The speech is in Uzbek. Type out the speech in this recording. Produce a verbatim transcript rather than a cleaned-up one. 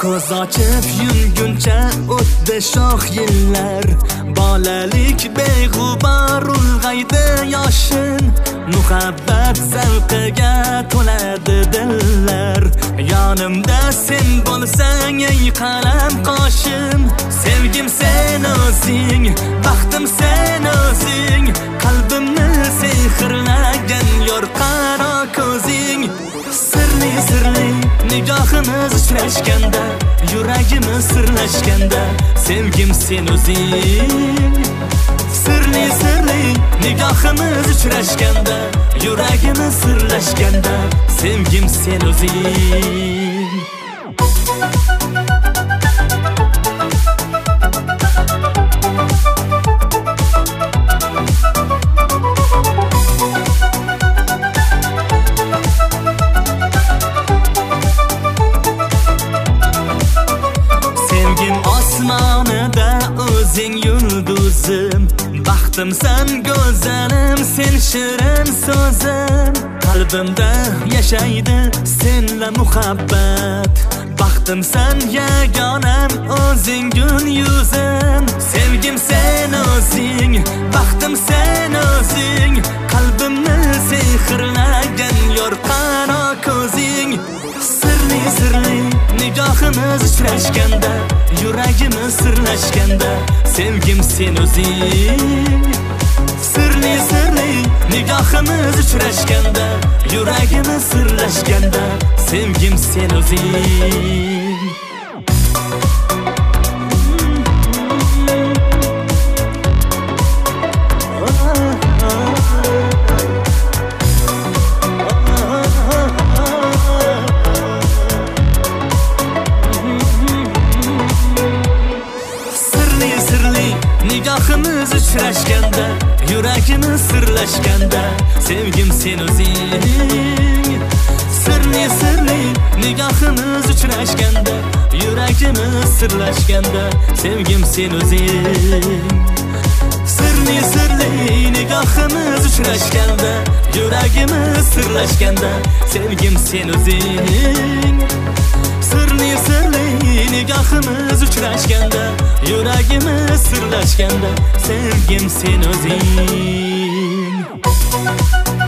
ko'z ochib yumguncha o'tdi shoh yillar, bolalik beg'ubor ulg'aydi yoshin, muhabbat zavqiga to'ladi dillar. Yonimda sen bo'lsang ey qalam qoshim, sevgim sen o'zing, baxtim sen o'zing, qalbimni sehrlagan yor qaro ko'zing. Sirli sirli nigohimiz uchrashganda, yuragimiz sirlashganda, sevgim sen o'zing. Sirli sirli nigohimiz uchrashganda, yuragimiz sirlashganda, sevgim sen o'zing. Sevgim osmonida o'zing yulduzim, baxtimsan go'zalim, sen shirin so'zim. Qalbimda yashaydi senla muhabbat, baxtimsan yagonam, o'zing gul yuzim. Sevgim sen o'zing, baxtim sen o'zing, qalbimni sehrlagan yor qaro ko'zing. Sirli sirli nigohimiz uchrashganda, yuragimiz sirlashganda, sevgim sen o'zing. Sirli sirli nigohimiz uchrashganda, yuragimiz sirlashganda, sevgim sen o'zing. Nigohimiz uchrashganda, yuragimiz sirlashganda, sevgim sen o'zing. Sirli sirli nigohimiz uchrashganda, yuragimiz sirlashganda, sevgim sen o'zing. Sirli sirli nigohimiz uchrashganda, yuragimiz sirlashganda, sevgim sen o'zing. Sirli sirli nigohimiz uchrashganda, yuragimiz sirlashganda, sevgim sen o'zing.